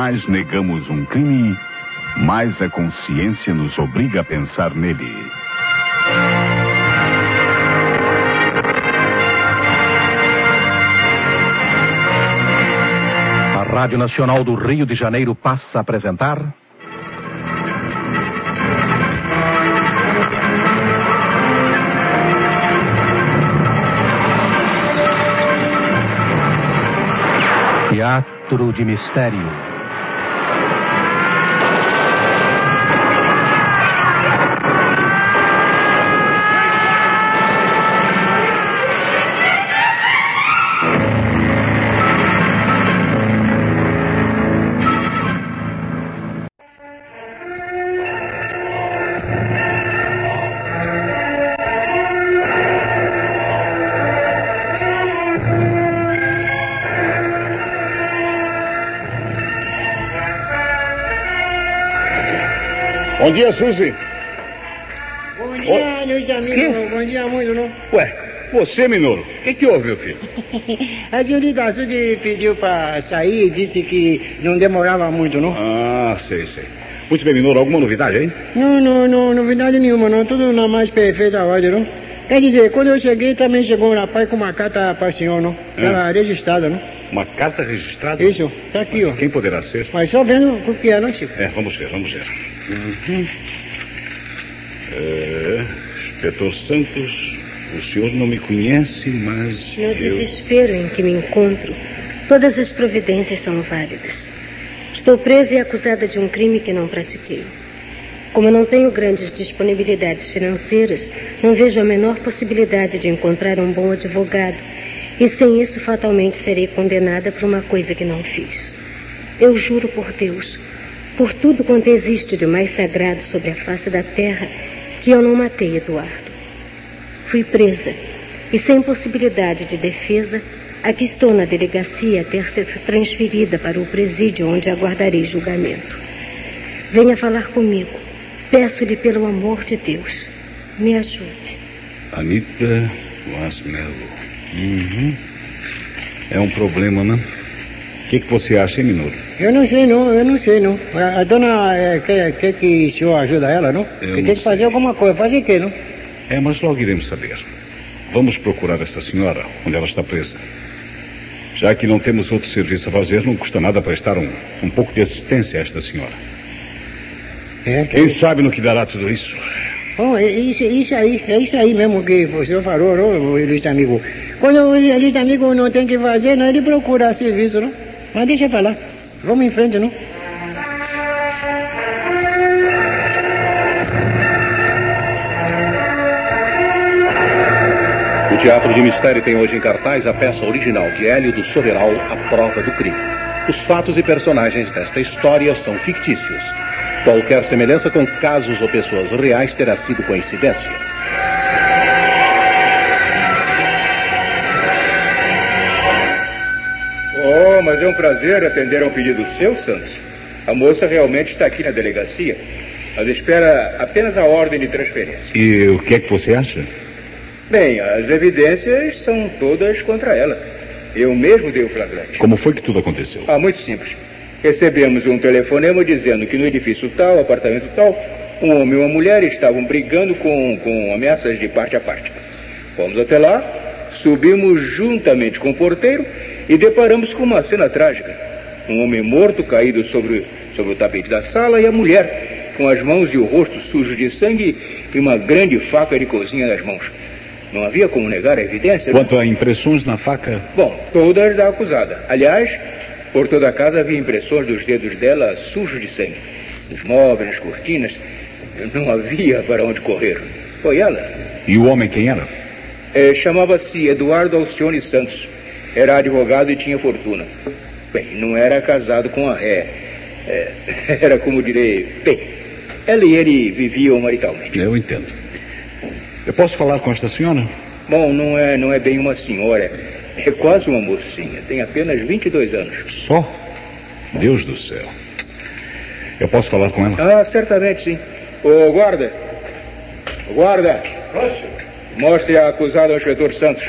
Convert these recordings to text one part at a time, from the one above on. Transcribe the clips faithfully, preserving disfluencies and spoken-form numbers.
mais negamos um crime, mais a consciência nos obriga a pensar nele. A Rádio Nacional do Rio de Janeiro passa a apresentar... Teatro de Mistério. Bom dia, Suzy. Bom dia, Luiz Amigo. Que? Bom dia muito, não? Ué, você, Minoro, o que que houve, meu filho? A senhorita Suzy pediu para sair e disse que não demorava muito, não? Ah, sei, sei. Muito bem, Minoro, alguma novidade aí? Não, não, não, novidade nenhuma, não. Tudo na mais perfeita ordem, não? Quer dizer, quando eu cheguei, também chegou um rapaz com uma carta para o senhor, não? Ela é. registrada, não? Uma carta registrada? Isso, tá aqui, Mas ó. Quem poderá ser? Mas só vendo o que é, não, Chico? É, vamos ver, vamos ver. Uhum. É, Inspetor Santos, o senhor não me conhece, mas No eu... desespero em que me encontro, todas as providências são válidas. Estou presa e acusada de um crime que não pratiquei. Como eu não tenho grandes disponibilidades financeiras, não vejo a menor possibilidade de encontrar um bom advogado, e sem isso fatalmente serei condenada por uma coisa que não fiz. Eu juro por Deus, por tudo quanto existe de mais sagrado sobre a face da terra, que eu não matei Eduardo. Fui presa, e sem possibilidade de defesa, aqui estou na delegacia a ter sido transferida para o presídio onde aguardarei julgamento. Venha falar comigo. Peço-lhe pelo amor de Deus. Me ajude. Anita Guasmelo. Uhum. É um problema, né? O que, que você acha, hein, Minoro? Eu não sei, não. Eu não sei, não. A, a dona é, quer, quer que o senhor ajude ela, não? Eu que não tem que fazer sei. alguma coisa. Fazer o quê, não? É, mas logo iremos saber. Vamos procurar esta senhora, onde ela está presa. Já que não temos outro serviço a fazer, não custa nada prestar um, um pouco de assistência a esta senhora. É, que... Quem sabe no que dará tudo isso? Bom, é isso, isso aí, é isso aí mesmo que o senhor falou, não, o ilustre amigo. Quando o ilustre amigo não tem que fazer, não, ele procura serviço, não? Mas deixa pra lá. Vamos em frente, não? O Teatro de Mistério tem hoje em cartaz a peça original de Hélio do Soberal, A Prova do Crime. Os fatos e personagens desta história são fictícios. Qualquer semelhança com casos ou pessoas reais terá sido coincidência. Oh, mas é um prazer atender a um pedido seu, Santos. A moça realmente está aqui na delegacia, mas espera apenas a ordem de transferência. E o que é que você acha? Bem, as evidências são todas contra ela. Eu mesmo dei o flagrante. Como foi que tudo aconteceu? Ah, muito simples. Recebemos um telefonema dizendo que no edifício tal, apartamento tal, um homem e uma mulher estavam brigando com, com ameaças de parte a parte. Fomos até lá, subimos juntamente com o porteiro e deparamos com uma cena trágica. Um homem morto caído sobre, sobre o tapete da sala e a mulher com as mãos e o rosto sujos de sangue e uma grande faca de cozinha nas mãos. Não havia como negar a evidência. Quanto a impressões na faca? Bom, todas da acusada. Aliás, por toda a casa havia impressões dos dedos dela sujos de sangue. Nos móveis, nas cortinas. Não havia para onde correr. Foi ela. E o homem quem era? É, chamava-se Eduardo Alcione Santos. Era advogado e tinha fortuna. Bem, não era casado com a ré. É, era como direi... Bem, ela e ele viviam maritalmente. Eu entendo. Eu posso falar com esta senhora? Bom, não é, não é bem uma senhora. É quase uma mocinha. Tem apenas vinte e dois anos. Só? Deus do céu. Eu posso falar com ela? Ah, certamente sim. Ô, guarda. Ô, guarda. Mostre a acusada ao inspetor Santos.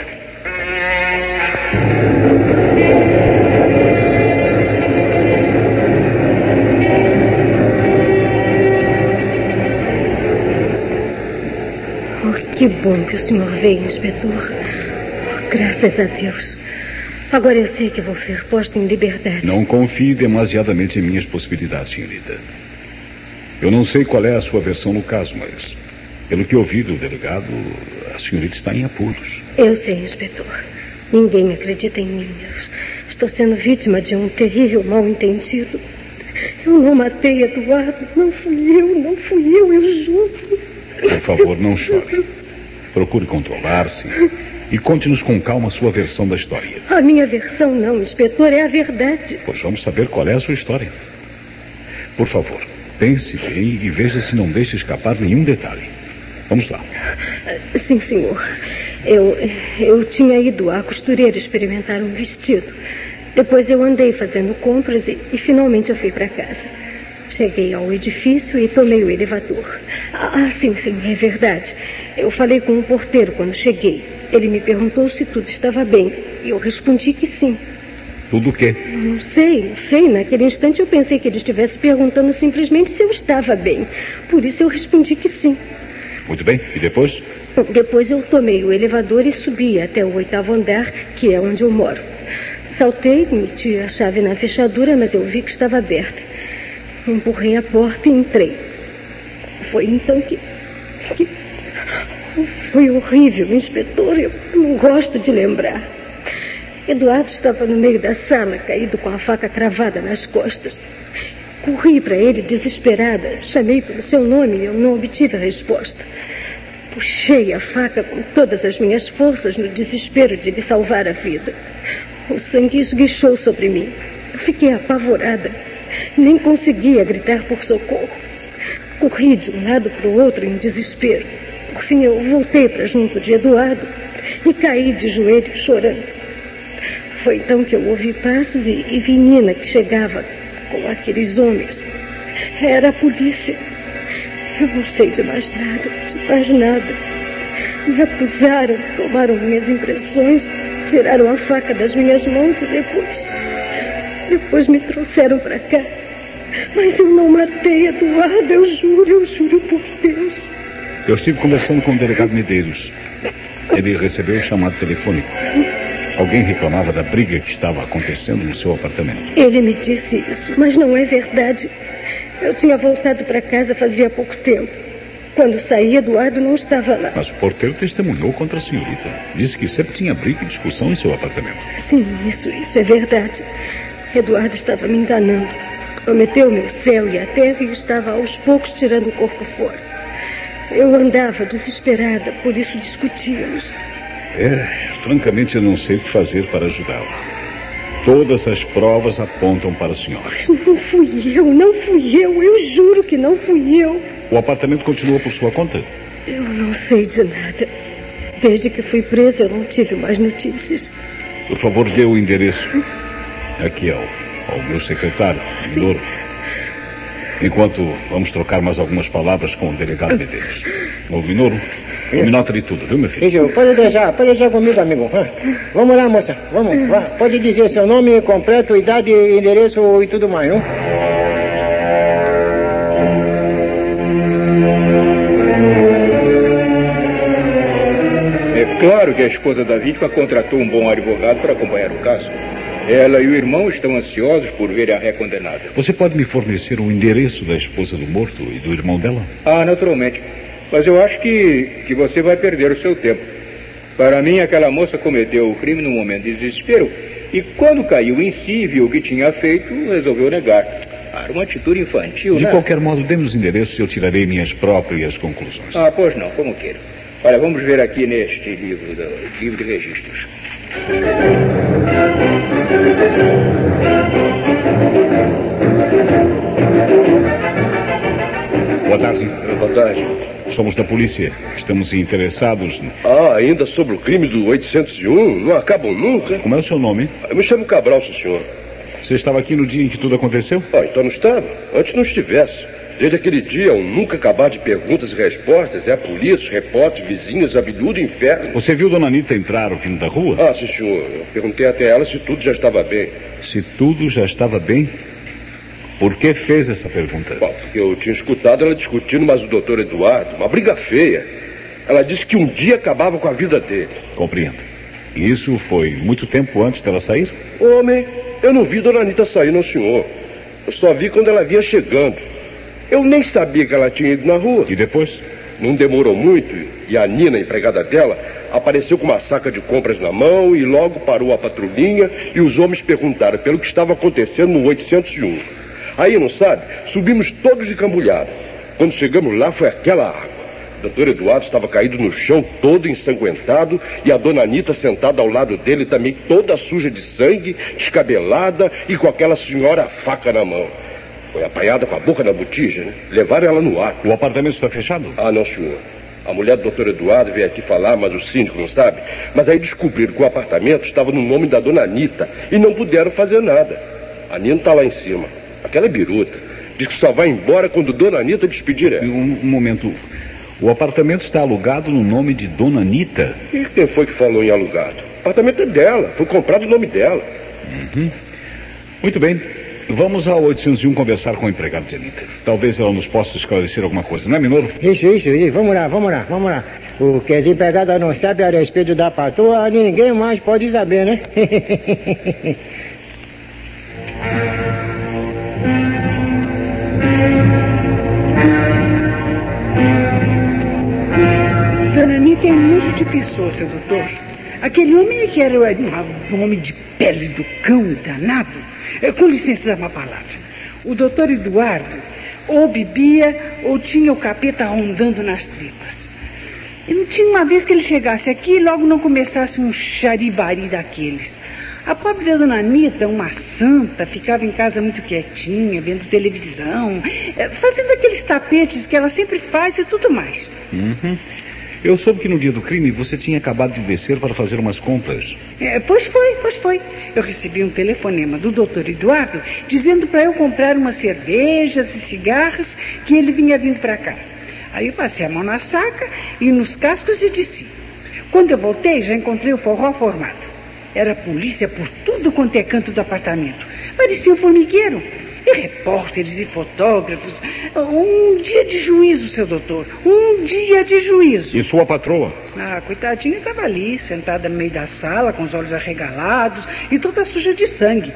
Oh, que bom que o senhor veio, inspetor. Oh, graças a Deus. Agora eu sei que vou ser posta em liberdade. Não confie demasiadamente em minhas possibilidades, senhorita. Eu não sei qual é a sua versão no caso, mas pelo que ouvi do delegado, a senhorita está em apuros. Eu sei, inspetor. Ninguém acredita em mim. Eu estou sendo vítima de um terrível mal-entendido. Eu não matei Eduardo. Não fui eu, não fui eu, eu juro. Por favor, não chore. Procure controlar-se e conte-nos com calma a sua versão da história. A minha versão não, inspetor, é a verdade. Pois vamos saber qual é a sua história. Por favor, pense bem e veja se não deixa escapar nenhum detalhe. Vamos lá. Sim, senhor. Eu, eu tinha ido à costureira experimentar um vestido. Depois eu andei fazendo compras e, e finalmente eu fui para casa. Cheguei ao edifício e tomei o elevador. Ah, sim, sim, é verdade. Eu falei com o porteiro quando cheguei. Ele me perguntou se tudo estava bem. E eu respondi que sim. Tudo o quê? Não sei, não sei. Naquele instante eu pensei que ele estivesse perguntando simplesmente se eu estava bem. Por isso eu respondi que sim. Muito bem. E depois? Depois eu tomei o elevador e subi até o oitavo andar, que é onde eu moro. Saltei, meti a chave na fechadura, mas eu vi que estava aberta. Empurrei a porta e entrei. Foi então que... que... Foi horrível, inspetor. Eu não gosto de lembrar. Eduardo estava no meio da sala, caído com a faca cravada nas costas. Corri para ele desesperada. Chamei pelo seu nome e eu não obtive a resposta. Puxei a faca com todas as minhas forças no desespero de lhe salvar a vida. O sangue esguichou sobre mim. Eu fiquei apavorada. Nem conseguia gritar por socorro. Corri de um lado para o outro em desespero. Por fim, eu voltei para junto de Eduardo e caí de joelhos chorando. Foi então que eu ouvi passos e, e vi Nina que chegava com aqueles homens. Era a polícia. Eu não sei de mais nada, de mais nada. Me acusaram, tomaram minhas impressões, tiraram a faca das minhas mãos e depois... Depois me trouxeram para cá. Mas eu não matei Eduardo, eu juro, eu juro por Deus. Eu estive conversando com o delegado Medeiros. Ele recebeu o chamado telefônico. Alguém reclamava da briga que estava acontecendo no seu apartamento. Ele me disse isso, mas não é verdade. Eu tinha voltado para casa fazia pouco tempo. Quando saí, Eduardo não estava lá. Mas o porteiro testemunhou contra a senhorita. Disse que sempre tinha briga e discussão em seu apartamento. Sim, isso, isso é verdade. Eduardo estava me enganando. Prometeu meu céu e a terra e estava aos poucos tirando o corpo fora. Eu andava desesperada, por isso discutíamos. É, francamente eu não sei o que fazer para ajudá-la. Todas as provas apontam para a senhora. Mas não fui eu, não fui eu, eu juro que não fui eu. O apartamento continuou por sua conta? Eu não sei de nada. Desde que fui presa eu não tive mais notícias. Por favor, dê o endereço. Aqui ao, ao meu secretário, Minouro. Enquanto vamos trocar mais algumas palavras com o delegado Medeiros. Ô, Minouro, tome nota de tudo, viu, meu filho? Isso, pode deixar, pode deixar comigo, amigo. Vamos lá, moça, vamos, vá. Pode dizer seu nome completo, idade, endereço e tudo mais, não? É claro que a esposa da vítima contratou um bom advogado para acompanhar o caso. Ela e o irmão estão ansiosos por ver a ré condenada. Você pode me fornecer o endereço da esposa do morto e do irmão dela? Ah, naturalmente. Mas eu acho que, que você vai perder o seu tempo. Para mim, aquela moça cometeu o crime num momento de desespero e quando caiu em si e viu o que tinha feito, resolveu negar. Ah, era uma atitude infantil, De né? qualquer modo, dê-me os endereços e eu tirarei minhas próprias conclusões. Ah, pois não, como queira. Olha, vamos ver aqui neste livro, do, livro de registros. Boa tarde. Boa tarde. Somos da polícia. Estamos interessados... Ah, ainda sobre o crime do oitocentos e um? Não acabam nunca. Como é o seu nome? Eu me chamo Cabral, sim, senhor. Você estava aqui no dia em que tudo aconteceu? Ah, então não estava. Antes não estivesse. Desde aquele dia, um nunca acabar de perguntas e respostas. É a polícia, os repórteres, vizinhos, abelhudo, inferno. Você viu Dona Anita entrar vindo da rua? Ah, sim, senhor. Eu perguntei até ela se tudo já estava bem. Se tudo já estava bem? Por que fez essa pergunta? Bom, porque eu tinha escutado ela discutindo mais o doutor Eduardo. Uma briga feia. Ela disse que um dia acabava com a vida dele. Compreendo. E isso foi muito tempo antes dela sair? Homem, eu não vi Dona Anita sair, não, senhor. Eu só vi quando ela vinha chegando. Eu nem sabia que ela tinha ido na rua. E depois? Não demorou muito e a Nina, a empregada dela, apareceu com uma saca de compras na mão e logo parou a patrulhinha e os homens perguntaram pelo que estava acontecendo no oitocentos e um. Aí, não sabe, subimos todos de cambulhada. Quando chegamos lá, foi aquela água. O doutor Eduardo estava caído no chão, todo ensanguentado, e a Dona Anita sentada ao lado dele também toda suja de sangue, descabelada e com aquela senhora faca na mão. Foi apanhada com a boca na botija, né? Levaram ela no ar. O apartamento está fechado? Ah, não, senhor. A mulher do doutor Eduardo veio aqui falar, mas o síndico não sabe. Mas aí descobriram que o apartamento estava no nome da Dona Anita e não puderam fazer nada. A Nina está lá em cima. Aquela é biruta. Diz que só vai embora quando Dona Anita despedir ela. Um, um momento. O apartamento está alugado no nome de Dona Anita? E quem foi que falou em alugado? O apartamento é dela. Foi comprado no nome dela. Uhum. Muito bem. Vamos ao oitocentos e um conversar com o empregado de Anita. Talvez ela nos possa esclarecer alguma coisa, não é, Minoro? Isso, isso, isso. Vamos lá, vamos lá, vamos lá. O que as empregadas não sabem a respeito da patroa, ninguém mais pode saber, né? Dona Anita é um anjo de pessoa, seu doutor. Aquele homem que era um homem de pele do cão danado. Com licença, dá uma palavra. O doutor Eduardo ou bebia ou tinha o capeta rondando nas tripas. E não tinha uma vez que ele chegasse aqui e logo não começasse um charibari daqueles. A pobre da Dona Anita, uma santa, ficava em casa muito quietinha, vendo televisão, fazendo aqueles tapetes que ela sempre faz e tudo mais. Uhum. Eu soube que no dia do crime você tinha acabado de descer para fazer umas compras. É, pois foi, pois foi. Eu recebi um telefonema do doutor Eduardo dizendo para eu comprar umas cervejas e cigarros que ele vinha vindo para cá. Aí eu passei a mão na saca e nos cascos e desci. Quando eu voltei, já encontrei o forró formado. Era polícia por tudo quanto é canto do apartamento. Parecia um formigueiro. E repórteres e fotógrafos. Um dia de juízo, seu doutor. Um dia de juízo. E sua patroa? Ah, coitadinha estava ali, sentada no meio da sala, com os olhos arregalados e toda suja de sangue.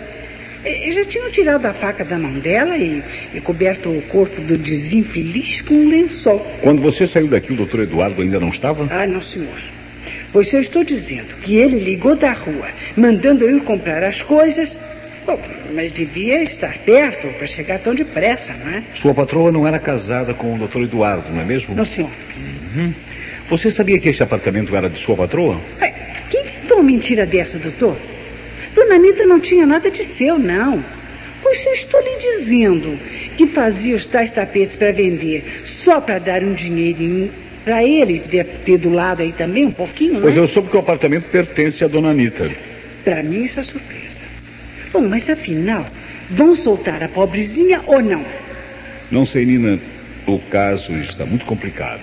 E, já tinham tirado a faca da mão dela e, e coberto o corpo do desinfeliz com um lençol. Quando você saiu daqui, o doutor Eduardo ainda não estava? Ah, não, senhor. Pois se eu estou dizendo que ele ligou da rua, mandando eu ir comprar as coisas... Bom, mas devia estar perto para chegar tão depressa, não é? Sua patroa não era casada com o doutor Eduardo, não é mesmo? Não, senhor. Uhum. Você sabia que este apartamento era de sua patroa? Ai, quem contou uma mentira dessa, doutor? Dona Anita não tinha nada de seu, não. Pois eu estou lhe dizendo que fazia os tais tapetes para vender só para dar um dinheirinho para ele ter do lado aí também um pouquinho, não é? Pois eu soube que o apartamento pertence à Dona Anita. Para mim isso é surpresa. Bom, mas afinal, vão soltar a pobrezinha ou não? Não sei, Nina. O caso está muito complicado.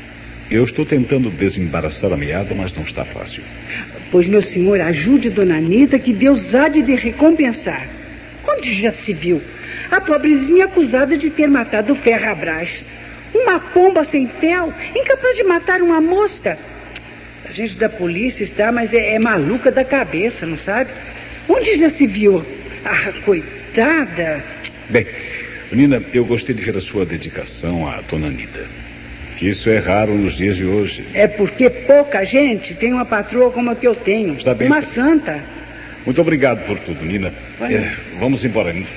Eu estou tentando desembaraçar a meada, mas não está fácil. Pois, meu senhor, ajude Dona Anita, que Deus há de recompensar. Onde já se viu? A pobrezinha acusada de ter matado o Ferrabras. Uma pomba sem fel, incapaz de matar uma mosca. A gente da polícia está, mas é, é maluca da cabeça, não sabe? Onde já se viu? Ah, coitada. Bem, Nina, eu gostei de ver a sua dedicação à Dona Anita. Isso é raro nos dias de hoje. É porque pouca gente tem uma patroa como a que eu tenho. Está bem. Uma santa. Muito obrigado por tudo, Nina. É, vamos embora, Nina.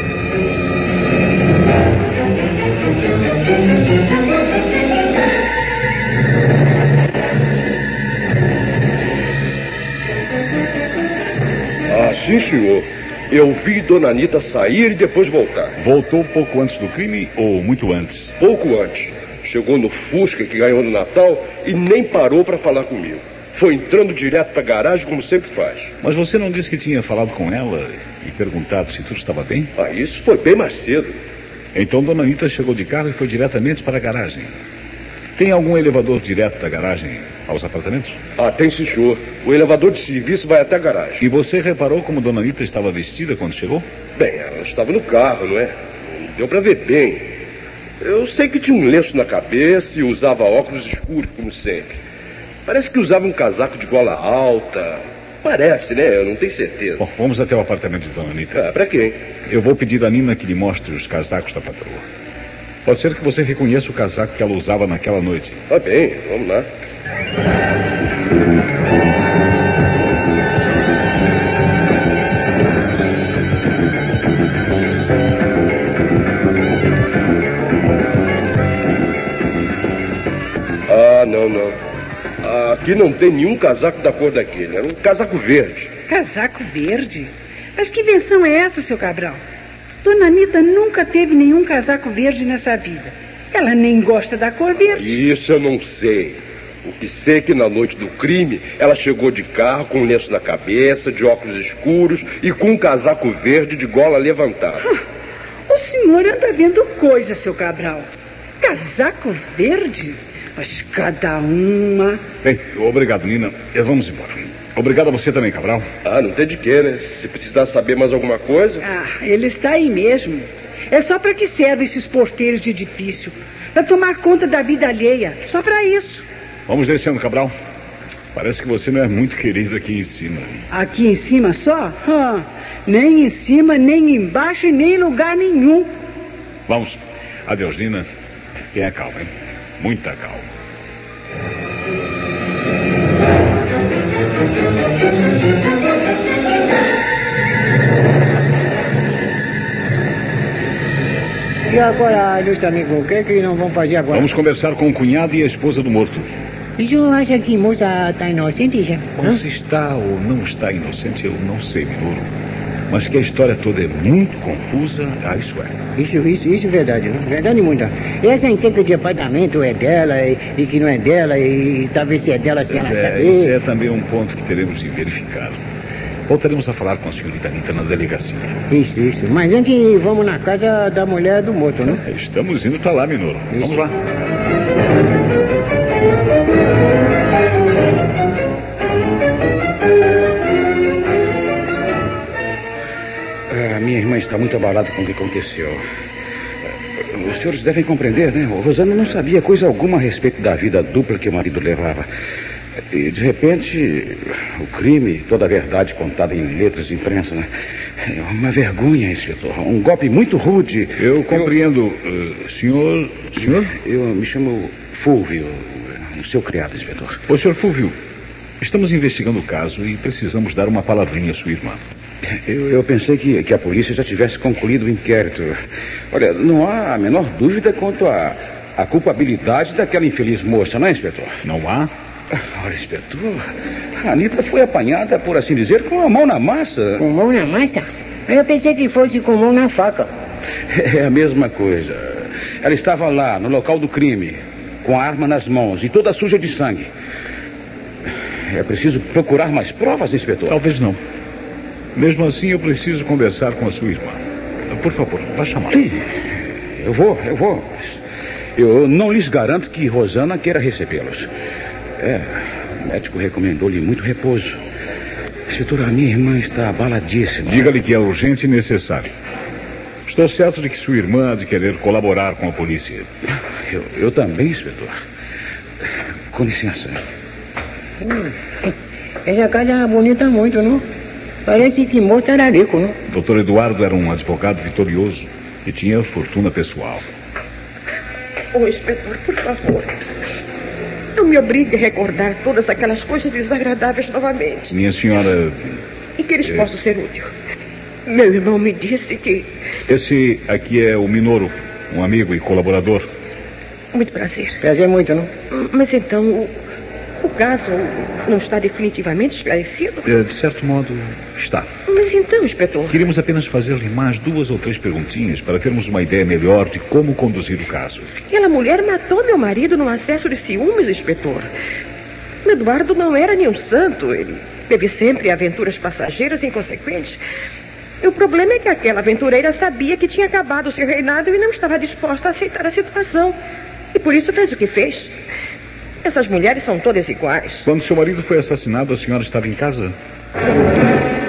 Ah, sim, senhor. Eu vi Dona Anita sair e depois voltar. Voltou pouco antes do crime ou muito antes? Pouco antes. Chegou no Fusca que ganhou no Natal e nem parou para falar comigo. Foi entrando direto para a garagem como sempre faz. Mas você não disse que tinha falado com ela e perguntado se tudo estava bem? Ah, isso foi bem mais cedo. Então Dona Anita chegou de carro e foi diretamente para a garagem. Tem algum elevador direto da garagem aos apartamentos? Ah, tem sim, senhor. O elevador de serviço vai até a garagem. E você reparou como Dona Anita estava vestida quando chegou? Bem, ela estava no carro, não é? Não deu para ver bem. Eu sei que tinha um lenço na cabeça e usava óculos escuros, como sempre. Parece que usava um casaco de gola alta. Parece, né? Eu não tenho certeza. Bom, vamos até o apartamento de Dona Anita. Ah, pra quem? Eu vou pedir a Nina que lhe mostre os casacos da patroa. Pode ser que você reconheça o casaco que ela usava naquela noite. Tá bem, vamos lá. Ah, não, não. Aqui não tem nenhum casaco da cor daquele. Era um casaco verde. Casaco verde? Mas que invenção é essa, seu Cabral? Dona Anita nunca teve nenhum casaco verde nessa vida. Ela nem gosta da cor verde. Isso eu não sei. O que sei é que na noite do crime, ela chegou de carro com um lenço na cabeça, de óculos escuros e com um casaco verde de gola levantada. Ah, o senhor anda vendo coisa, seu Cabral. Casaco verde? Mas cada uma... Bem, obrigado, Nina. Vamos embora. Obrigado a você também, Cabral. Ah, não tem de quê, né? Se precisar saber mais alguma coisa... Ah, ele está aí mesmo. É só para que servem esses porteiros de edifício? Para tomar conta da vida alheia. Só para isso. Vamos descendo, Cabral. Parece que você não é muito querido aqui em cima. Aqui em cima só? Ah, nem em cima, nem embaixo e nem em lugar nenhum. Vamos. Adeus, Nina. Tenha calma, hein? Muita calma. E agora, meus amigos, o que é que nós vamos fazer agora? Vamos conversar com o cunhado e a esposa do morto. O senhor acha que a moça está inocente, já? Bom, se está ou não está inocente, eu não sei, Minoro. Mas que a história toda é muito confusa, ah, isso é. Isso, isso, isso é verdade, né? Verdade muita. E essa enquete de apartamento é dela e, e que não é dela e, e talvez se é dela sem ela é, saber. Isso é também um ponto que teremos de verificar. Voltaremos a falar com a senhorita Anita na delegacia. Isso, isso. Mas antes vamos na casa da mulher do morto, né? Estamos indo para lá, Minoro. Isso. Vamos lá. A minha irmã está muito abalada com o que aconteceu. Os senhores devem compreender, né? O Rosana não sabia coisa alguma a respeito da vida dupla que o marido levava. E, de repente, o crime, toda a verdade contada em letras de imprensa, né? É uma vergonha, inspetor. Um golpe muito rude. Eu compreendo. Eu... Uh, senhor... Senhor? Eu me chamo Fulvio, o seu criado, inspetor. Ô, senhor Fulvio, estamos investigando o caso e precisamos dar uma palavrinha à sua irmã. Eu, eu pensei que, que a polícia já tivesse concluído o inquérito. Olha, não há a menor dúvida quanto à a, a culpabilidade daquela infeliz moça, não é, inspetor? Não há? Olha, inspetor, a Anita foi apanhada, por assim dizer, com a mão na massa. Com mão na massa? Eu pensei que fosse com mão na faca. É a mesma coisa. Ela estava lá, no local do crime, com a arma nas mãos e toda suja de sangue. É preciso procurar mais provas, inspetor? Talvez não. Mesmo assim, eu preciso conversar com a sua irmã. Por favor, vá chamar. Sim, eu vou, eu vou. Eu não lhes garanto que Rosana queira recebê-los. É, o médico recomendou-lhe muito repouso. Inspetor, a minha irmã está abaladíssima. Diga-lhe que é urgente e necessário. Estou certo de que sua irmã há de querer colaborar com a polícia. Eu, eu também, inspetor. Com licença. Hum, essa casa é bonita muito, não? Parece que morto era rico, não? doutor Eduardo era um advogado vitorioso e tinha fortuna pessoal. Ô, inspetor, por favor, não me obrigue a recordar todas aquelas coisas desagradáveis novamente. Minha senhora... Em que eles é... possam ser úteis. Meu irmão me disse que... Esse aqui é o Minoro, um amigo e colaborador. Muito prazer. Prazer muito, não? Mas então, o, o caso não está definitivamente esclarecido? É, de certo modo, está. Mas então, inspetor... Queríamos apenas fazer-lhe mais duas ou três perguntinhas para termos uma ideia melhor de como conduzir o caso. Aquela mulher matou meu marido num acesso de ciúmes, inspetor. Eduardo não era nenhum santo. Ele teve sempre aventuras passageiras e inconsequentes. E o problema é que aquela aventureira sabia que tinha acabado o seu reinado e não estava disposta a aceitar a situação. E por isso fez o que fez. Essas mulheres são todas iguais. Quando seu marido foi assassinado, a senhora estava em casa?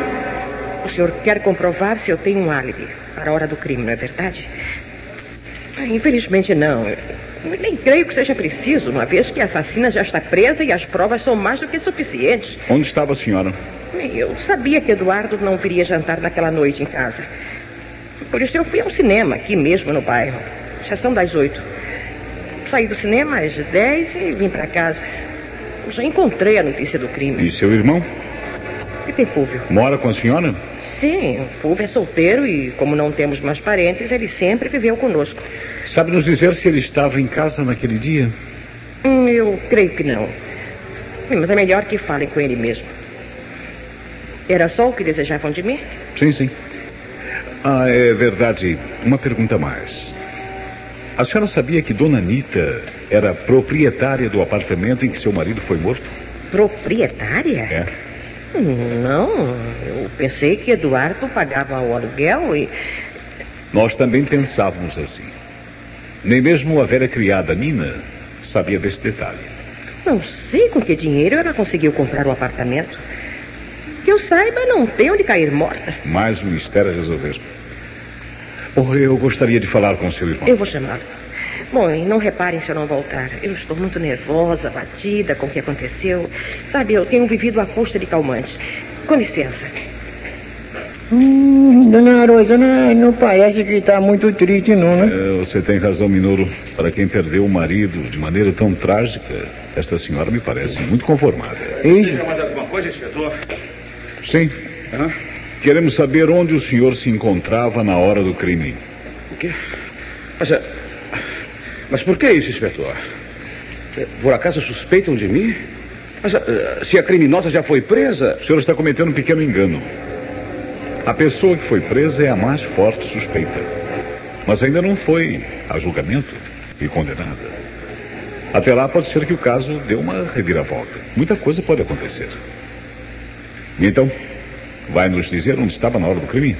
O senhor quer comprovar se eu tenho um álibi para a hora do crime, não é verdade? Infelizmente não. Eu nem creio que seja preciso, uma vez que a assassina já está presa e as provas são mais do que suficientes. Onde estava a senhora? Eu sabia que Eduardo não viria jantar naquela noite em casa. Por isso eu fui ao cinema, aqui mesmo no bairro. Já são das oito. Saí do cinema às dez e vim para casa. Já encontrei a notícia do crime. E seu irmão? E tem Fúvio? Mora com a senhora? Sim, o Fúvio é solteiro e, como não temos mais parentes, ele sempre viveu conosco. Sabe nos dizer se ele estava em casa naquele dia? Hum, eu creio que não. Mas é melhor que falem com ele mesmo. Era só o que desejavam de mim? Sim, sim. Ah, é verdade. Uma pergunta a mais. A senhora sabia que Dona Anita era proprietária do apartamento em que seu marido foi morto? Proprietária? É. Não, eu pensei que Eduardo pagava o aluguel e... Nós também pensávamos assim. Nem mesmo a velha criada Nina sabia desse detalhe. Não sei com que dinheiro ela conseguiu comprar o apartamento. Que eu saiba, não tem onde cair morta. Mais um mistério a resolver. Oh, eu gostaria de falar com o seu irmão. Eu vou chamá-lo. Bom, e não reparem se eu não voltar. Eu estou muito nervosa, abatida com o que aconteceu. Sabe, eu tenho vivido à custa de calmantes. Com licença. Hum, dona Rosana, não parece que está muito triste, não, né? É, você tem razão, Minoro. Para quem perdeu o marido de maneira tão trágica, esta senhora me parece muito conformada. Isso. Quer mais alguma coisa, inspetor? Sim. Hã? Queremos saber onde o senhor se encontrava na hora do crime. O quê? Mas, mas por que isso, inspetor? Por acaso suspeitam de mim? Mas se a criminosa já foi presa... O senhor está cometendo um pequeno engano. A pessoa que foi presa é a mais forte suspeita. Mas ainda não foi a julgamento e condenada. Até lá pode ser que o caso dê uma reviravolta. Muita coisa pode acontecer. Então, vai nos dizer onde estava na hora do crime?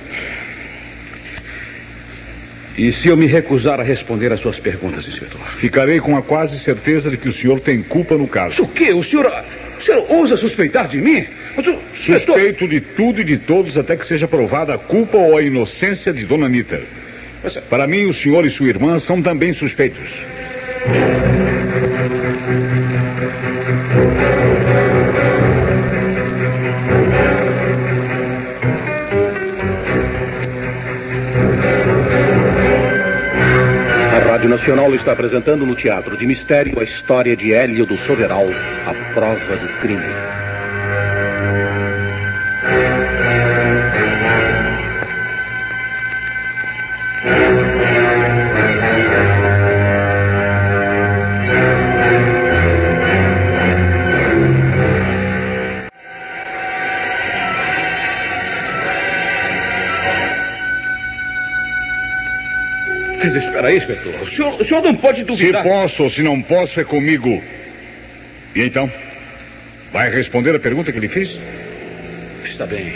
E se eu me recusar a responder às suas perguntas, inspetor? Ficarei com a quase certeza de que o senhor tem culpa no caso. O quê? O senhor... O senhor ousa suspeitar de mim? Mas o... Suspeito de tudo e de todos até que seja provada a culpa ou a inocência de Dona Anita. Mas... Para mim, o senhor e sua irmã são também suspeitos. A Rádio Nacional está apresentando no Teatro de Mistério a história de Hélio do Soveral, a prova do crime. Mas espera aí, inspetor. O senhor, o senhor não pode duvidar. Se posso ou se não posso, é comigo. E então? Vai responder a pergunta que lhe fiz? Está bem.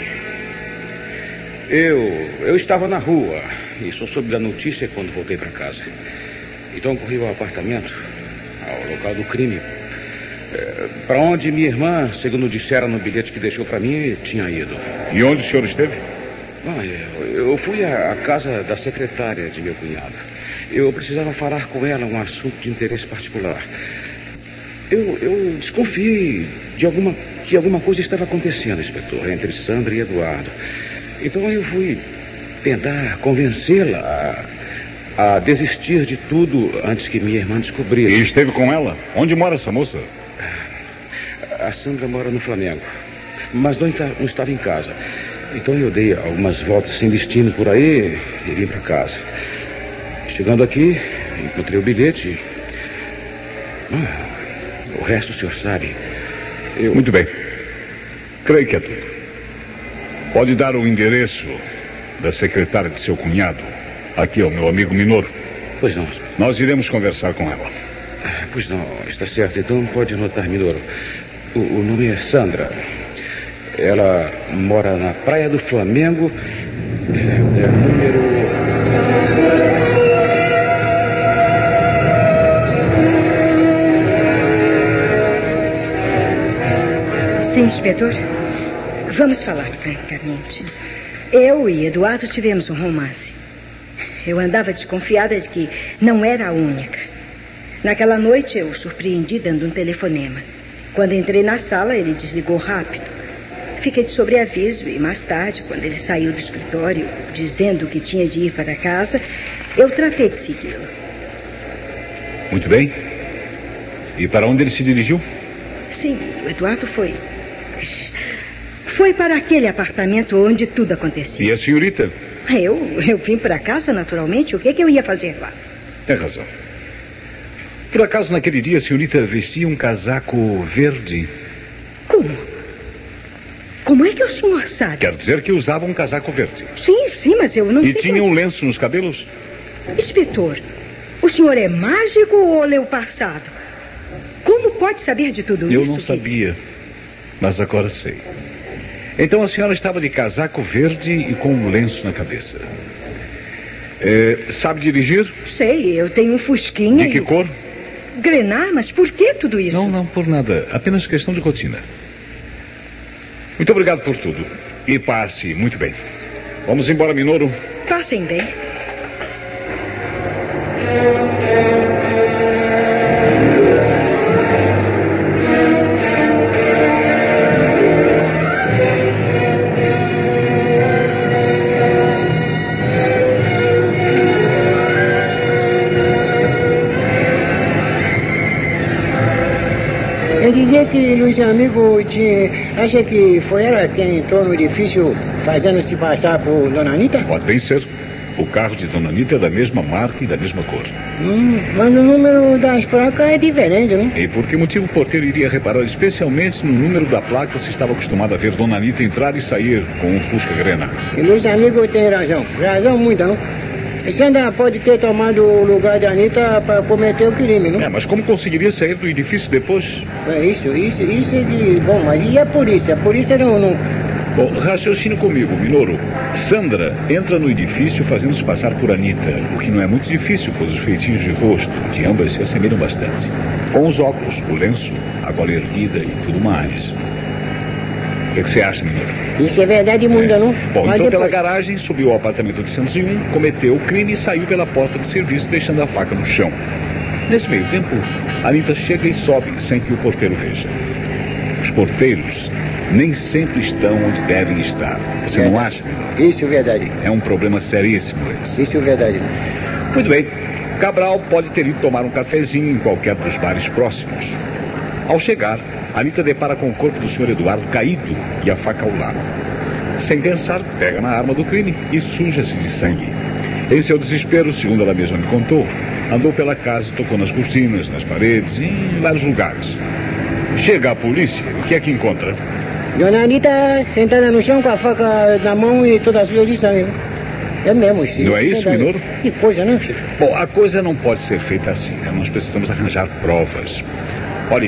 Eu, eu estava na rua e só soube da notícia quando voltei para casa. Então corri ao apartamento, ao local do crime, é, para onde minha irmã, segundo disseram no bilhete que deixou para mim, tinha ido. E onde o senhor esteve? Ah, eu, eu fui à, à casa da secretária de meu cunhado. Eu precisava falar com ela um assunto de interesse particular. Eu, eu desconfiei de alguma, que alguma coisa estava acontecendo, inspetor, entre Sandra e Eduardo. Então eu fui tentar convencê-la a, a desistir de tudo antes que minha irmã descobrisse. E esteve com ela? Onde mora essa moça? A Sandra mora no Flamengo, mas não, está, não estava em casa. Então eu dei algumas voltas sem destino por aí e vim para casa. Chegando aqui, encontrei o bilhete. Ah, o resto o senhor sabe. Eu... Muito bem. Creio que é tudo. Pode dar o endereço da secretária de seu cunhado aqui ao meu amigo Minoro? Pois não. Nós iremos conversar com ela. Ah, pois não, está certo. Então pode anotar, Minoro. O, o nome é Sandra. Ela mora na Praia do Flamengo. É, é número... Sim, inspetor. Vamos falar francamente. Eu e Eduardo tivemos um romance. Eu andava desconfiada de que não era a única. Naquela noite eu surpreendi dando um telefonema. Quando entrei na sala, ele desligou rápido. Fiquei de sobreaviso e mais tarde, quando ele saiu do escritório dizendo que tinha de ir para casa, eu tratei de segui-lo. Muito bem. E para onde ele se dirigiu? Sim, o Eduardo foi... Foi para aquele apartamento onde tudo aconteceu. E a senhorita? Eu, eu vim para casa, naturalmente. O que, que eu ia fazer lá? Tem razão. Por acaso, naquele dia, a senhorita vestia um casaco verde? Como? Como é que o senhor sabe? Quer dizer que usava um casaco verde. Sim, sim, mas eu não E sei... tinha um lenço nos cabelos? Inspetor, o senhor é mágico ou leu o passado? Como pode saber de tudo Eu isso? não que... sabia, mas agora sei. Então a senhora estava de casaco verde e com um lenço na cabeça. É, sabe dirigir? Sei, eu tenho um fusquinha. De que e... cor? Grenar, mas por que tudo isso? Não, não, por nada. Apenas questão de rotina. Muito obrigado por tudo. E passe muito bem. Vamos embora, Minoru. Passem bem. Eu dizia que Luiz Amigo tinha, acha que foi ela quem entrou no edifício fazendo-se passar por Dona Anita? Pode bem ser. O carro de Dona Anita é da mesma marca e da mesma cor. Hum, mas o número das placas é diferente, né? E por que motivo o porteiro iria reparar especialmente no número da placa se estava acostumado a ver Dona Anita entrar e sair com um Fusca Grenar? E Luiz Amigo tem razão. Razão muita, não? Esse ainda pode ter tomado o lugar da Anitta para cometer o crime, não? É, mas como conseguiria sair do edifício depois? É isso, isso, isso é de... Bom, mas e a polícia? A polícia não... não... Bom, raciocine comigo, Minoru. Sandra entra no edifício fazendo-se passar por Anitta, o que não é muito difícil, pois os feitios de rosto de ambas se assemelham bastante. Com os óculos, o lenço, a gola erguida e tudo mais. O que, é que você acha, Minoru? Isso é verdade muita, é. não? Bom, mas então depois... pela garagem, subiu ao apartamento oitocentos e um, cometeu o crime e saiu pela porta de serviço, deixando a faca no chão. Nesse meio tempo, Anitta chega e sobe, sem que o porteiro veja. Os porteiros nem sempre estão onde devem estar. Você é. não acha? Isso é verdade. É um problema seríssimo esse. Isso é verdade. Muito bem. Cabral pode ter ido tomar um cafezinho em qualquer dos bares próximos. Ao chegar, Anitta depara com o corpo do senhor Eduardo caído e a faca ao lado. Sem pensar, pega na arma do crime e suja-se de sangue. Em seu desespero, segundo ela mesma me contou, andou pela casa e tocou nas cortinas, nas paredes e em vários lugares. Chega a polícia, o que é que encontra? Dona Anitta sentada no chão com a faca na mão e toda suja de sangue. É mesmo, sim. Não é isso, Minoru? Que coisa, não, chefe? Bom, a coisa não pode ser feita assim, né? Nós precisamos arranjar provas. Olhe,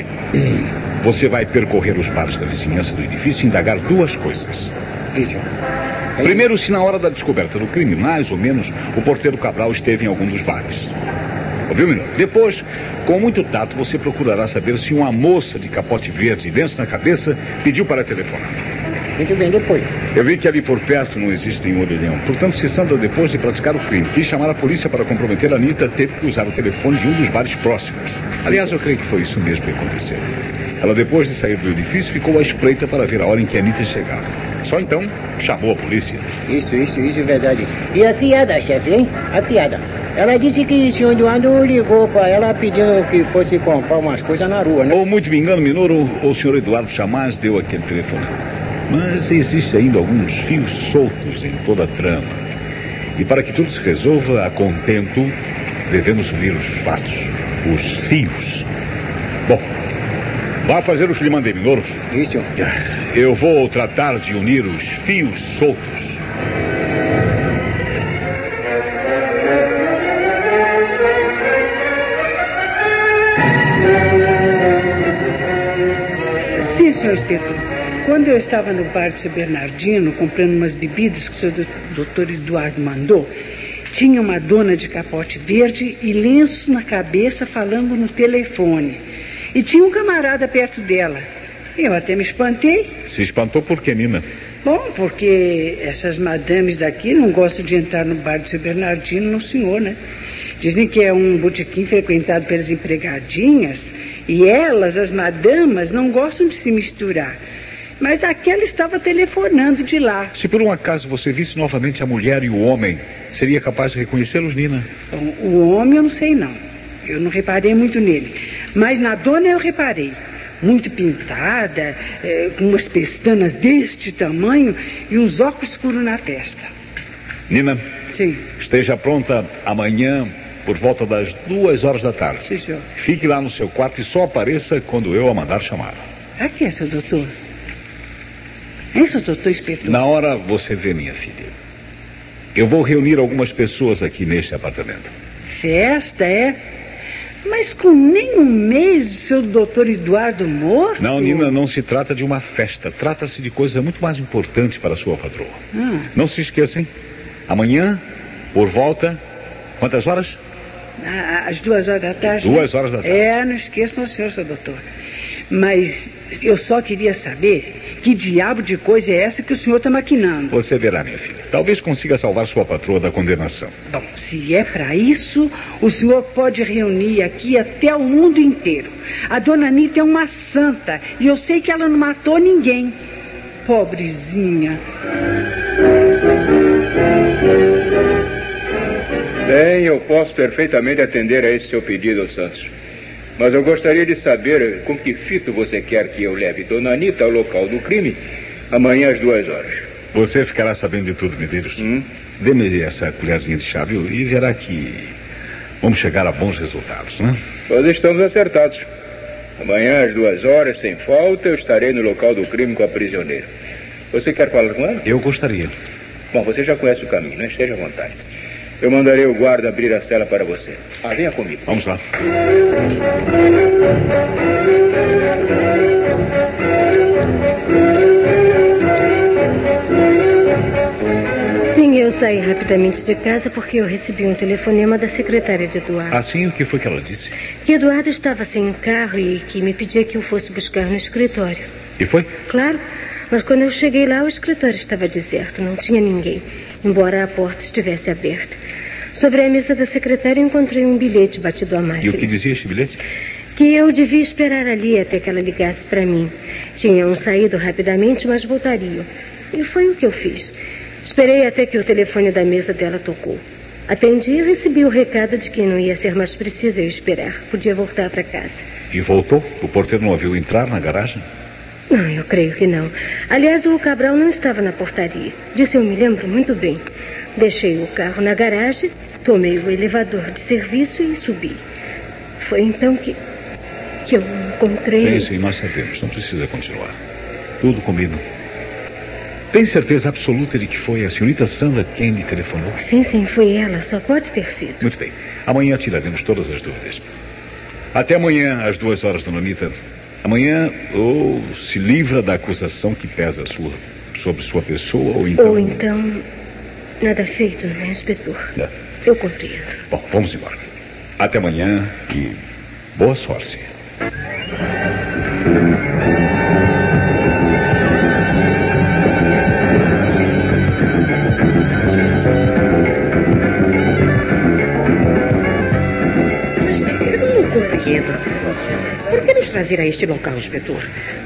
você vai percorrer os bares da vizinhança do edifício e indagar duas coisas. Isso. Primeiro, se na hora da descoberta do crime, mais ou menos, o porteiro Cabral esteve em algum dos bares. Ouviu, Minoru? Depois, com muito tato, você procurará saber se uma moça de capote verde e lenço na cabeça pediu para telefonar. Muito bem, depois. Eu vi que ali por perto não existe nenhum orelhão. Portanto, se Sandra, depois de praticar o crime, quis chamar a polícia para comprometer a Anitta, teve que usar o telefone de um dos bares próximos. Aliás, eu creio que foi isso mesmo que aconteceu. Ela, depois de sair do edifício, ficou à espreita para ver a hora em que a Anitta chegava. Só então, chamou a polícia. Isso, isso, isso é verdade. E a piada, chefe, hein? A piada. Ela disse que o senhor Eduardo ligou para ela pedindo que fosse comprar umas coisas na rua, né? Ou muito me engano, Minoru, o senhor Eduardo jamais deu aquele telefone. Mas existe ainda alguns fios soltos em toda a trama. E para que tudo se resolva a contento, devemos unir os fatos, os fios. Bom, vá fazer o que lhe mandei, Minoru. Isso. Eu vou tratar de unir os fios soltos. Sim, senhor inspetor. Quando eu estava no bar de seu Bernardino, comprando umas bebidas que o seu doutor Eduardo mandou, tinha uma dona de capote verde e lenço na cabeça falando no telefone. E tinha um camarada perto dela. Eu até me espantei. Se espantou por quê, Nina? Bom, porque essas madames daqui não gostam de entrar no bar do seu Bernardino, no senhor, né? Dizem que é um botequim frequentado pelas empregadinhas e elas, as madamas, não gostam de se misturar. Mas aquela estava telefonando de lá. Se por um acaso você visse novamente a mulher e o homem, seria capaz de reconhecê-los, Nina? Bom, o homem eu não sei não. Eu não reparei muito nele. Mas na dona eu reparei. Muito pintada, é, com umas pestanas deste tamanho e uns óculos escuros na testa. Nina? Sim. Esteja pronta amanhã por volta das duas horas da tarde. Sim, senhor. Fique lá no seu quarto e só apareça quando eu a mandar chamar. Aqui é, seu doutor. É, seu doutor inspetor? Na hora você vê, minha filha. Eu vou reunir algumas pessoas aqui neste apartamento. Festa, é? Mas com nem um mês do seu doutor Eduardo morto? Não, Nina, não se trata de uma festa. Trata-se de coisa muito mais importante para a sua patroa. Ah. Não se esqueçam. Amanhã, por volta... Quantas horas? Às duas horas da tarde. Duas horas da tarde. É, não esqueça, não, senhor, seu doutor. Mas eu só queria saber que diabo de coisa é essa que o senhor está maquinando. Você verá, minha filha. Talvez consiga salvar sua patroa da condenação. Bom, se é para isso, o senhor pode reunir aqui até o mundo inteiro. A dona Anita é uma santa e eu sei que ela não matou ninguém. Pobrezinha. Bem, eu posso perfeitamente atender a esse seu pedido, Santos. Mas eu gostaria de saber com que fito você quer que eu leve Dona Anita ao local do crime amanhã às duas horas. Você ficará sabendo de tudo, Medeiros. Hum? Dê-me essa colherzinha de chá, viu? E verá que vamos chegar a bons resultados, né? Nós estamos acertados. Amanhã às duas horas, sem falta, eu estarei no local do crime com a prisioneira. Você quer falar com ela? Eu gostaria. Bom, você já conhece o caminho, né? Esteja à vontade. Eu mandarei o guarda abrir a cela para você. Ah, venha comigo. Vamos lá. Sim, eu saí rapidamente de casa porque eu recebi um telefonema da secretária de Eduardo. Assim, o que foi que ela disse? Que Eduardo estava sem carro e que me pedia que eu fosse buscar no escritório. E foi? Claro, mas quando eu cheguei lá, o escritório estava deserto, não tinha ninguém, embora a porta estivesse aberta. Sobre a mesa da secretária encontrei um bilhete batido à máquina. E o que dizia este bilhete? Que eu devia esperar ali até que ela ligasse para mim. Tinham saído rapidamente, mas voltariam. E foi o que eu fiz. Esperei até que o telefone da mesa dela tocou. Atendi e recebi o recado de que não ia ser mais preciso eu esperar. Podia voltar para casa. E voltou? O porteiro não a viu entrar na garagem? Não, eu creio que não. Aliás, o Cabral não estava na portaria. Disso eu me lembro muito bem. Deixei o carro na garagem, tomei o elevador de serviço e subi. Foi então que, que eu encontrei... Sim, sim, nós sabemos. Não precisa continuar. Tudo combina. Tem certeza absoluta de que foi a senhorita Sandra quem lhe telefonou? Sim, sim, foi ela. Só pode ter sido. Muito bem. Amanhã tiraremos todas as dúvidas. Até amanhã, às duas horas, dona Anita. Amanhã, ou se livra da acusação que pesa sua, sobre sua pessoa, ou então... Ou então, nada feito, não é, inspetor? É. Eu compreendo. Bom, vamos embora. Até amanhã e boa sorte. Mas eu não compreendo. Por que nos trazer a este local, inspetor?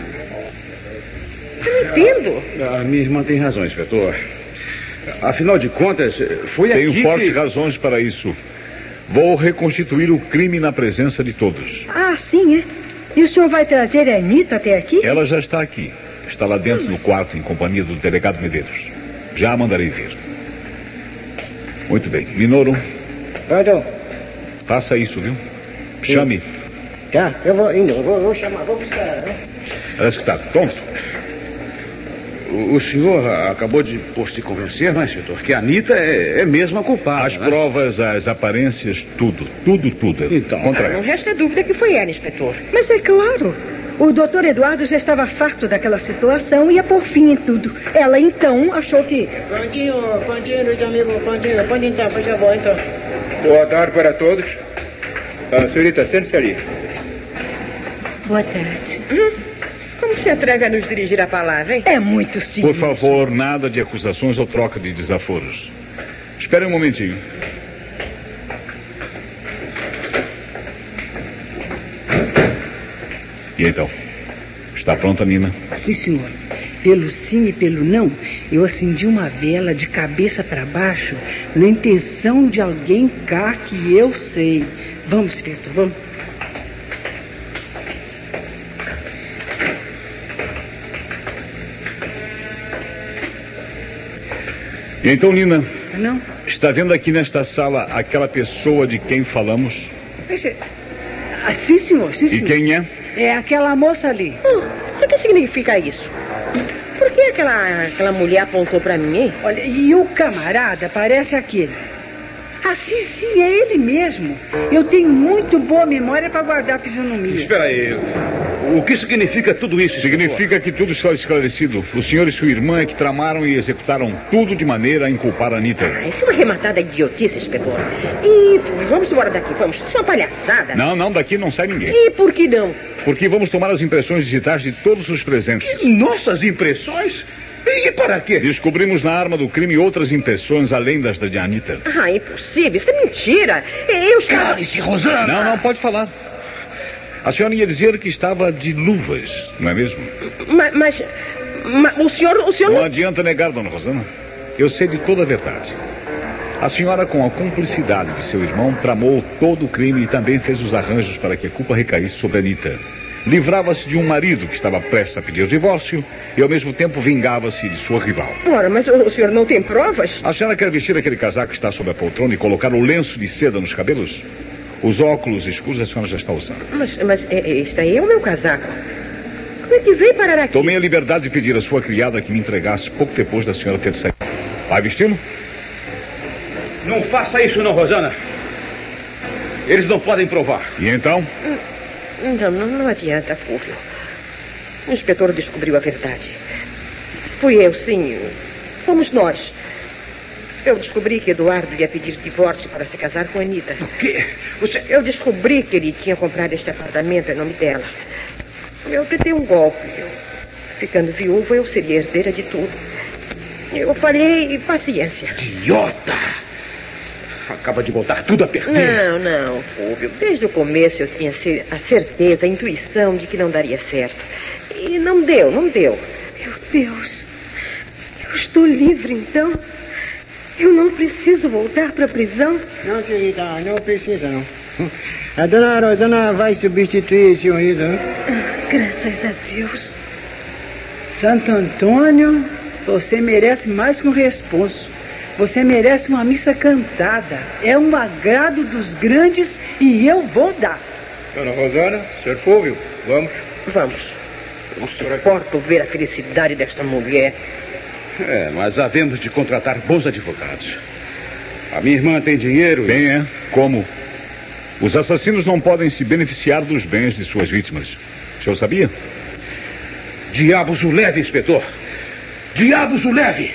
Eu não entendo. A minha irmã tem razão, inspetor. Afinal de contas, foi Tenho aqui fortes que... razões para isso. Vou reconstituir o crime na presença de todos. Ah, sim, é? E o senhor vai trazer a Anita até aqui? Ela já está aqui. Está lá dentro no quarto, em companhia do delegado Medeiros. Já a mandarei vir. Muito bem. Minoro. Pronto. Faça isso, viu? Chame. Tá, eu vou indo, eu vou, vou chamar, vou buscar, né? Parece que está pronto. O, o senhor acabou de por se convencer, não é, inspetor? Que a Anita é, é mesmo a culpada. As né? provas, as aparências, tudo, tudo, tudo. Então, contra Não ela. resta dúvida que foi ela, inspetor. Mas é claro. O doutor Eduardo já estava farto daquela situação e ia por fim em tudo. Ela, então, achou que... Prontinho, prontinho, Luiz amigo, prontinho. Pode entrar, por favor, então. Boa tarde para todos. Ah, senhorita, sente-se ali. Boa tarde. Hum, como se atreve a nos dirigir a palavra, hein? É muito simples. Por favor, nada de acusações ou troca de desaforos. Espere um momentinho. E então? Está pronta, Nina? Sim, senhor. Pelo sim e pelo não, eu acendi uma vela de cabeça para baixo na intenção de alguém cá que eu sei. Vamos, inspetor, vamos. E então, Nina? Não? Está vendo aqui nesta sala aquela pessoa de quem falamos? Ah, sim, senhor, sim, senhor. E quem é? É aquela moça ali. Hum, o que significa isso? Por que aquela, aquela mulher apontou para mim, hein? Olha, e o camarada parece aquele. Ah, sim, sim, é ele mesmo. Eu tenho muito boa memória para guardar a fisionomia. Espera aí. O que significa tudo isso? Significa que tudo está esclarecido. O senhor e sua irmã é que tramaram e executaram tudo de maneira a inculpar a Anita. Ah, isso é uma rematada idiotice, inspetor. E vamos embora daqui, vamos. Isso é uma palhaçada. Não, não, daqui não sai ninguém. E por que não? Porque vamos tomar as impressões digitais de todos os presentes. Nossas impressões? E para quê? Descobrimos na arma do crime outras impressões além das da de Anita. Ah, impossível. Isso é mentira. Eu... Cale-se, Rosana! Não, não, pode falar. A senhora ia dizer que estava de luvas, não é mesmo? Mas, mas, mas o senhor... O senhor não... não adianta negar, dona Rosana. Eu sei de toda a verdade. A senhora, com a cumplicidade de seu irmão, tramou todo o crime e também fez os arranjos para que a culpa recaísse sobre a Anita. Livrava-se de um marido que estava prestes a pedir o divórcio e, ao mesmo tempo, vingava-se de sua rival. Ora, mas o senhor não tem provas? A senhora quer vestir aquele casaco que está sob a poltrona e colocar o lenço de seda nos cabelos? Os óculos escuros a senhora já está usando. Mas, mas este aí é o meu casaco. Como é que veio parar aqui? Tomei a liberdade de pedir à sua criada que me entregasse pouco depois da senhora ter saído. Vai vesti-lo? Não faça isso, não, Rosana. Eles não podem provar. E então? Não, não, não adianta, Fúvio. O inspetor descobriu a verdade. Fui eu, sim. Fomos nós. Eu descobri que Eduardo ia pedir divórcio para se casar com a Anita. O quê? Você... Eu descobri que ele tinha comprado este apartamento em nome dela. Eu tentei um golpe. Eu, ficando viúva, eu seria herdeira de tudo. Eu falei, paciência. Idiota! Acaba de botar tudo a perder. Não, não, Fúvio. Desde o começo eu tinha a certeza, a intuição de que não daria certo. E não deu, não deu. Meu Deus. Eu estou livre, então? Eu não preciso voltar para a prisão? Não, senhorita, não precisa, não. A dona Rosana vai substituir a senhorita. Ah, graças a Deus. Santo Antônio, você merece mais que um responso. Você merece uma missa cantada. É um agrado dos grandes e eu vou dar. Dona Rosana, senhor Fúvio, vamos. Vamos. Não suporto ver a felicidade desta mulher. É, mas havemos de contratar bons advogados. A minha irmã tem dinheiro. Bem, é. Como? Os assassinos não podem se beneficiar dos bens de suas vítimas. O senhor sabia? Diabos o leve, inspetor. Diabos o leve.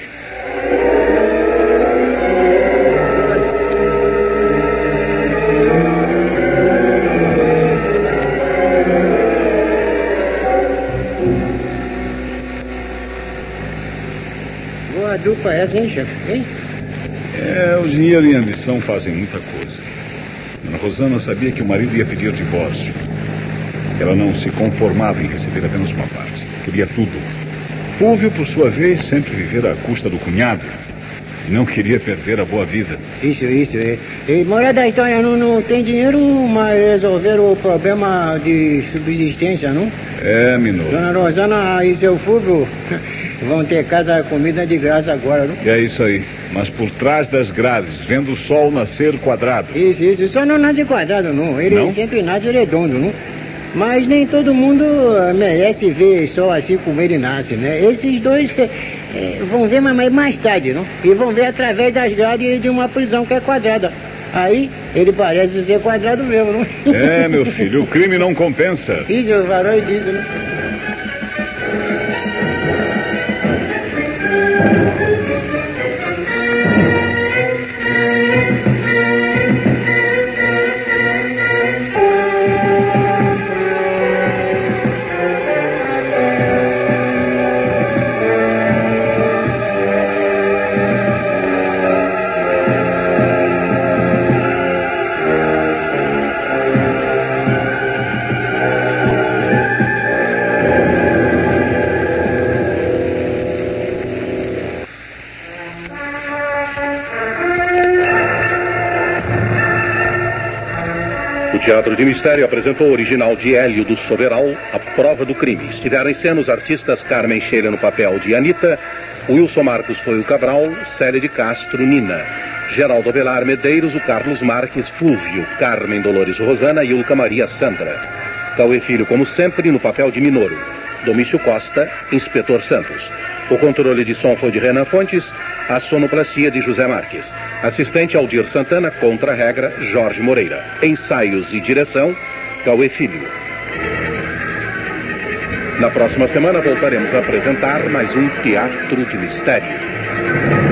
Boa dupla essa, hein, chefe? Hein? É, o dinheiro e a ambição fazem muita coisa. Dona Rosana sabia que o marido ia pedir o divórcio. Ela não se conformava em receber apenas uma parte. Queria tudo. Fúvio, por sua vez, sempre vivera à custa do cunhado. E não queria perder a boa vida. Isso, isso. É. E mulher da história não, não tem dinheiro, mas resolveram o problema de subsistência, não? É, Minoro. Dona Rosana e seu Fúvio vão ter casa comida de graça agora, não? É isso aí. Mas por trás das grades, vendo o sol nascer quadrado. Isso, isso. Só não nasce quadrado, não. Ele não? sempre nasce redondo, não? Mas nem todo mundo merece ver só assim como ele nasce, né? Esses dois é, vão ver mais, mais tarde, não? E vão ver através das grades de uma prisão que é quadrada. Aí ele parece ser quadrado mesmo, não? É, meu filho, o crime não compensa. Isso, o varão diz, né? Teatro de Mistério apresentou o original de Hélio do Soberal, A Prova do Crime. Estiveram em cena os artistas Carmen Sheila no papel de Anita, Wilson Marcos foi o Cabral, Célia de Castro, Nina, Geraldo Avelar Medeiros, o Carlos Marques, Fúvio, Carmen Dolores Rosana e Ulca Maria Sandra. Cauê Filho, como sempre, no papel de Minoro. Domício Costa, Inspetor Santos. O controle de som foi de Renan Fontes, a sonoplastia de José Marques. Assistente Aldir Santana, contra-regra, Jorge Moreira. Ensaios e direção, Cauê Filho. Na próxima semana voltaremos a apresentar mais um Teatro de Mistério.